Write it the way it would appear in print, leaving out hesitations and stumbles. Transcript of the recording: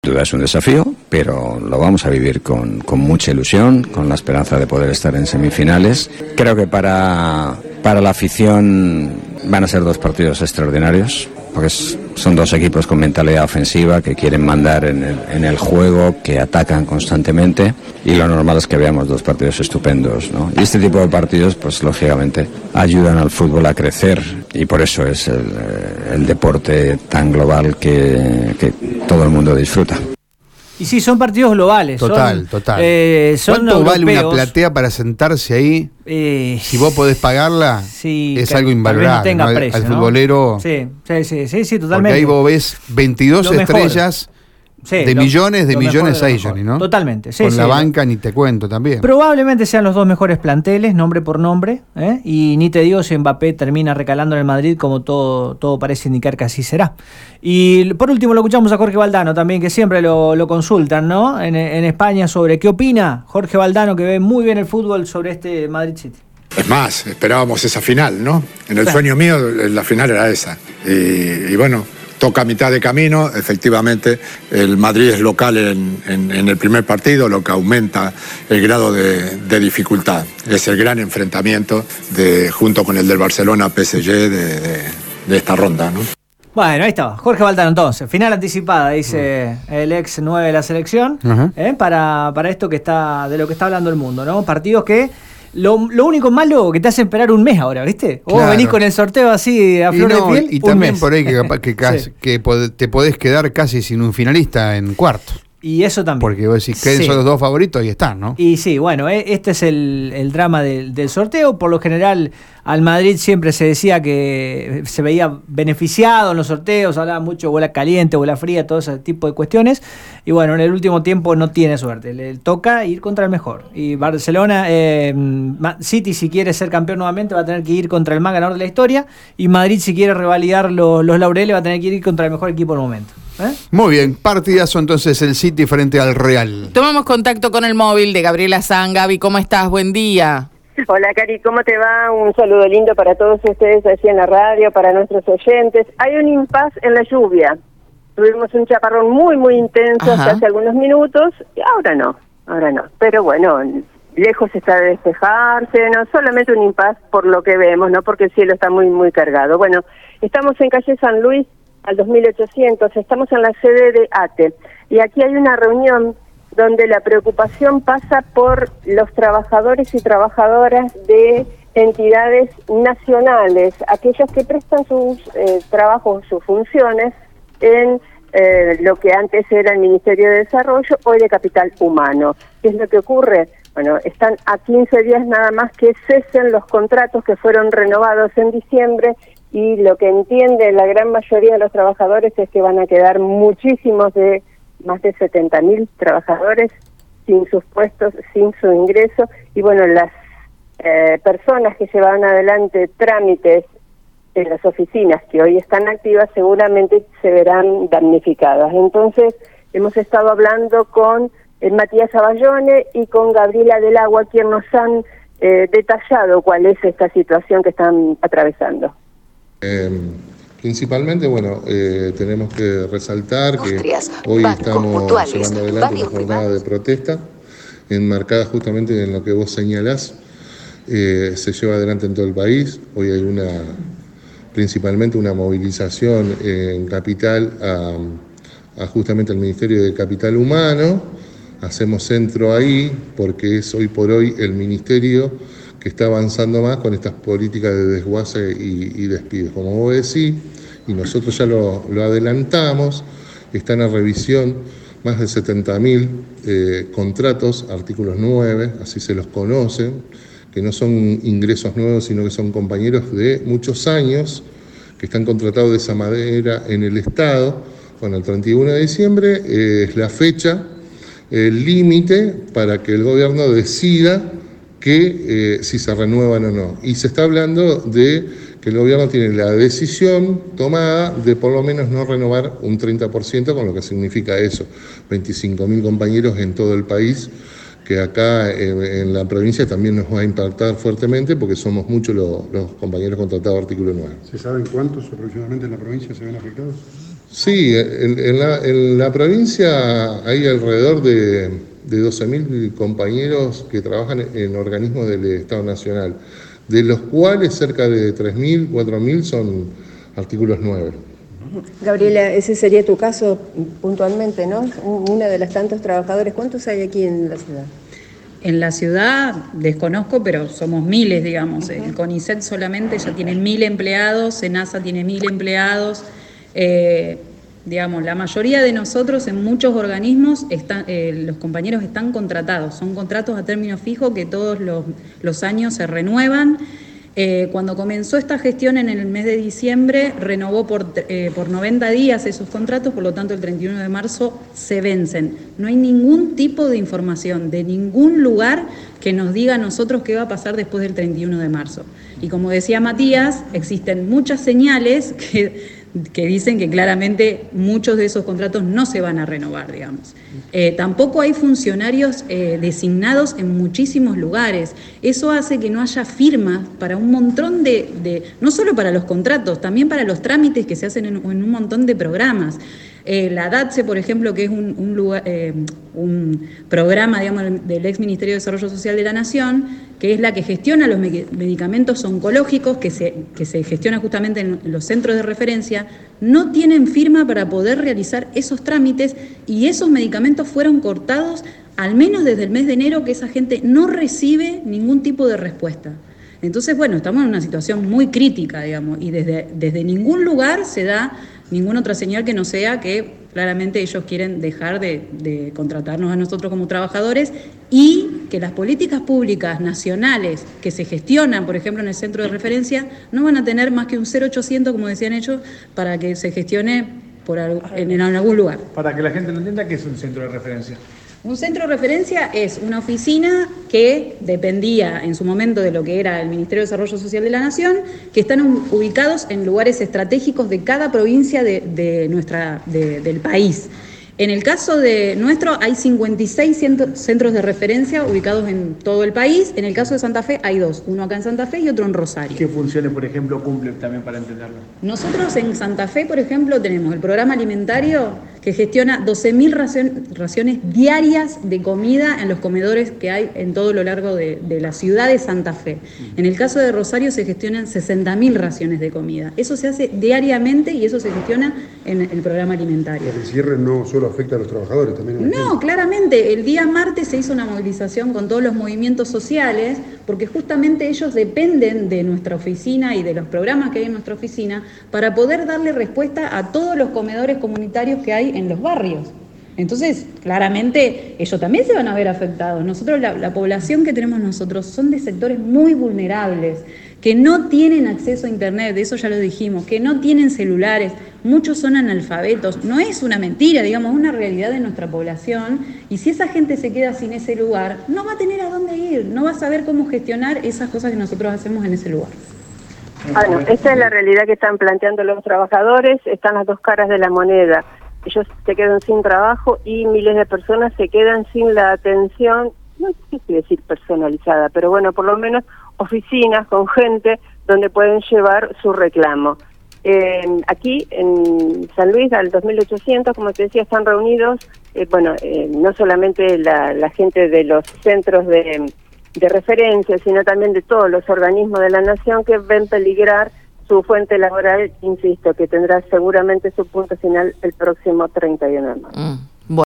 Duda es un desafío, pero lo vamos a vivir con mucha ilusión, con la esperanza de poder estar en semifinales. Creo que para la afición van a ser dos partidos extraordinarios, porque son dos equipos con mentalidad ofensiva, que quieren mandar en el juego, que atacan constantemente, y lo normal es que veamos dos partidos estupendos, ¿no? Y este tipo de partidos, pues lógicamente, ayudan al fútbol a crecer, y por eso es el deporte tan global que todo el mundo disfruta. Y sí, son partidos globales. Total. Son ¿Cuánto europeos. vale una platea para sentarse ahí? Si vos podés pagarla, sí, es algo invalorable, no tenga ¿no? precio, al ¿no? futbolero. Sí, totalmente. Porque ahí vos ves 22 Lo mejor. estrellas de millones hay, Johnny, ¿no? Totalmente, sí. Con la banca ni te cuento también. Probablemente sean los dos mejores planteles, nombre por nombre, y ni te digo si Mbappé termina recalando en el Madrid, como todo parece indicar que así será. Y por último lo escuchamos a Jorge Valdano también, que siempre lo consultan, ¿no? En España, sobre qué opina Jorge Valdano, que ve muy bien el fútbol, sobre este Madrid City. Es más, esperábamos esa final, ¿no? En el sueño mío la final era esa. Y bueno, toca a mitad de camino. Efectivamente, el Madrid es local en el primer partido, lo que aumenta el grado de dificultad. Es el gran enfrentamiento junto con el del Barcelona-PSG de esta ronda, ¿no? Bueno, ahí estaba, Jorge Valdano entonces, final anticipada, dice el ex 9 de la selección, para esto de lo que está hablando el mundo, ¿no? Partidos que lo único malo que te hace esperar un mes ahora, ¿viste? Vos venís con el sorteo así a flor de piel. Y también por ahí que te podés quedar casi sin un finalista en cuarto. Y eso también. Porque vos decís que son los dos favoritos y están, ¿no? Y sí, bueno, este es el drama del sorteo. Por lo general, al Madrid siempre se decía que se veía beneficiado en los sorteos, hablaba mucho de bola caliente, bola fría, todo ese tipo de cuestiones. Y bueno, en el último tiempo no tiene suerte. Le toca ir contra el mejor. Y Barcelona, City, si quiere ser campeón nuevamente, va a tener que ir contra el más ganador de la historia. Y Madrid, si quiere revalidar los laureles, va a tener que ir contra el mejor equipo del momento. Muy bien, partidazo entonces el City frente al Real. Tomamos contacto con el móvil de Gabriela San. Gaby, ¿cómo estás? Buen día. Hola, Cari, ¿cómo te va? Un saludo lindo para todos ustedes allí en la radio, para nuestros oyentes. Hay un impas en la lluvia. Tuvimos un chaparrón muy, muy intenso hace algunos minutos, y ahora no. Pero bueno, lejos está de despejarse, no solamente un impas por lo que vemos, no porque el cielo está muy, muy cargado. Bueno, estamos en calle San Luis, al 2800, estamos en la sede de ATE, y aquí hay una reunión donde la preocupación pasa por los trabajadores y trabajadoras de entidades nacionales, aquellos que prestan sus trabajos, sus funciones en lo que antes era el Ministerio de Desarrollo, hoy de Capital Humano. ¿Qué es lo que ocurre? Bueno, están a 15 días nada más que cesen los contratos que fueron renovados en diciembre, y lo que entiende la gran mayoría de los trabajadores es que van a quedar muchísimos más de 70.000 trabajadores sin sus puestos, sin su ingreso, y bueno, las personas que llevan adelante trámites en las oficinas que hoy están activas seguramente se verán damnificadas. Entonces, hemos estado hablando con Matías Aballone y con Gabriela del Agua, quien nos han detallado cuál es esta situación que están atravesando. Principalmente, tenemos que resaltar que hoy estamos llevando adelante una jornada de protesta enmarcada justamente en lo que vos señalás. Se lleva adelante en todo el país. Hoy hay principalmente una movilización en Capital a justamente al Ministerio de Capital Humano. Hacemos centro ahí porque es hoy por hoy el ministerio que está avanzando más con estas políticas de desguace y despidos. Como vos decís, y nosotros ya lo adelantamos, están a revisión más de 70.000 contratos, artículos 9, así se los conocen, que no son ingresos nuevos, sino que son compañeros de muchos años que están contratados de esa manera en el Estado. Bueno, el 31 de diciembre es la fecha, el límite para que el gobierno decida que si se renuevan o no. Y se está hablando de que el gobierno tiene la decisión tomada de por lo menos no renovar un 30%, con lo que significa eso, 25.000 compañeros en todo el país, que acá en la provincia también nos va a impactar fuertemente porque somos muchos los compañeros contratados artículo 9. ¿Se saben cuántos aproximadamente en la provincia se ven afectados? Sí, en la provincia hay alrededor de 12.000 compañeros que trabajan en organismos del Estado Nacional, de los cuales cerca de 3.000, 4.000 son artículos 9. Gabriela, ese sería tu caso puntualmente, ¿no? Una de las tantos trabajadores. ¿Cuántos hay aquí en la ciudad? En la ciudad desconozco, pero somos miles, digamos. El CONICET solamente ya tiene 1.000 empleados, SENASA tiene 1.000 empleados. Digamos, la mayoría de nosotros en muchos organismos los compañeros están contratados. Son contratos a término fijo que todos los años se renuevan. Cuando comenzó esta gestión en el mes de diciembre, renovó por 90 días esos contratos, por lo tanto el 31 de marzo se vencen. No hay ningún tipo de información de ningún lugar que nos diga a nosotros qué va a pasar después del 31 de marzo. Y como decía Matías, existen muchas señales que dicen que claramente muchos de esos contratos no se van a renovar, digamos. Tampoco hay funcionarios designados en muchísimos lugares. Eso hace que no haya firmas para un montón no solo para los contratos, también para los trámites que se hacen en un montón de programas. La DATSE, por ejemplo, que es un programa, digamos, del ex Ministerio de Desarrollo Social de la Nación, que es la que gestiona los medicamentos oncológicos, que se gestiona justamente en los centros de referencia, no tienen firma para poder realizar esos trámites y esos medicamentos fueron cortados al menos desde el mes de enero, que esa gente no recibe ningún tipo de respuesta. Entonces, bueno, estamos en una situación muy crítica, digamos, y desde ningún lugar se da ninguna otra señal que no sea que claramente ellos quieren dejar de contratarnos a nosotros como trabajadores y que las políticas públicas nacionales que se gestionan, por ejemplo, en el centro de referencia, no van a tener más que un 0800, como decían ellos, para que se gestione en algún lugar. Para que la gente lo entienda, ¿qué es un centro de referencia? Un centro de referencia es una oficina que dependía en su momento de lo que era el Ministerio de Desarrollo Social de la Nación, que están ubicados en lugares estratégicos de cada provincia del país. En el caso de nuestro hay 56 centros de referencia ubicados en todo el país. En el caso de Santa Fe hay 2, uno acá en Santa Fe y otro en Rosario. ¿Qué funciones, por ejemplo, cumple también para entenderlo? Nosotros en Santa Fe, por ejemplo, tenemos el programa alimentario que gestiona 12.000 raciones diarias de comida en los comedores que hay en todo lo largo de la ciudad de Santa Fe. En el caso de Rosario se gestionan 60.000 raciones de comida. Eso se hace diariamente y eso se gestiona en el programa alimentario. El cierre no solo afecta a los trabajadores, también. No, claramente. El día martes se hizo una movilización con todos los movimientos sociales, porque justamente ellos dependen de nuestra oficina y de los programas que hay en nuestra oficina para poder darle respuesta a todos los comedores comunitarios que hay en los barrios. Entonces, claramente, ellos también se van a ver afectados. Nosotros, la población que tenemos nosotros son de sectores muy vulnerables, que no tienen acceso a internet, de eso ya lo dijimos, que no tienen celulares, muchos son analfabetos. No es una mentira, digamos, es una realidad de nuestra población, y si esa gente se queda sin ese lugar, no va a tener a dónde ir, no va a saber cómo gestionar esas cosas que nosotros hacemos en ese lugar. Bueno, esta es la realidad que están planteando los trabajadores, están las dos caras de la moneda. Ellos se quedan sin trabajo y miles de personas se quedan sin la atención, no sé si decir personalizada, pero bueno, por lo menos oficinas con gente donde pueden llevar su reclamo. Aquí en San Luis, al 2.800, como te decía, están reunidos, no solamente la gente de los centros de referencia, sino también de todos los organismos de la nación que ven peligrar su fuente laboral, insisto, que tendrá seguramente su punto final el próximo 31 de marzo.